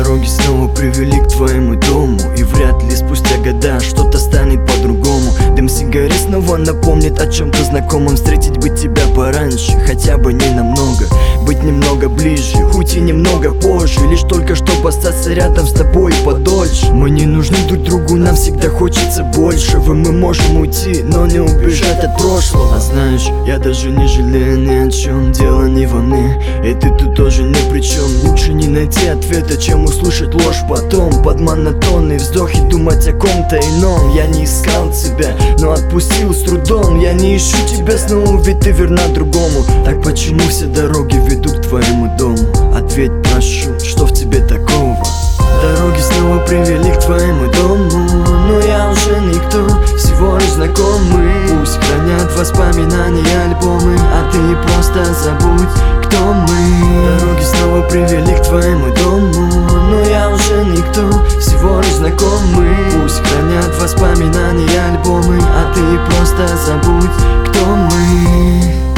Дороги снова привели к твоему дому, и вряд ли спустя года что-то станет по-другому. Дым сигарет снова напомнит о чем-то знакомом. Встретить бы тебя пораньше, хотя бы не намного. Быть немного ближе, уйти немного позже, лишь только чтобы остаться рядом с тобой подольше. Мы не нужны друг другу, нам всегда хочется большего. Мы можем уйти, но не убежать от прошлого. А знаешь, я даже не жалею ни о чем, дело не во мне, и ты тут тоже ни при чем. Лучше не найти ответа, чем услышать ложь потом. Под монотонный вздох и думать о ком-то ином. Я не искал тебя, но отпустил с трудом. Я не ищу тебя снова, ведь ты верна другому. Так почему все дороги ведут к твоему дому? Ответь, прошу, что в тебе такого? Дороги снова привели к твоему дому, но я уже никто, всего лишь знакомый. Пусть хранят воспоминания альбомы, а ты просто забудь, кто мы. Дороги снова привели к твоему дому, но я уже никто, всего лишь знакомый. Пусть хранят воспоминания альбомы, а ты просто забудь, кто мы.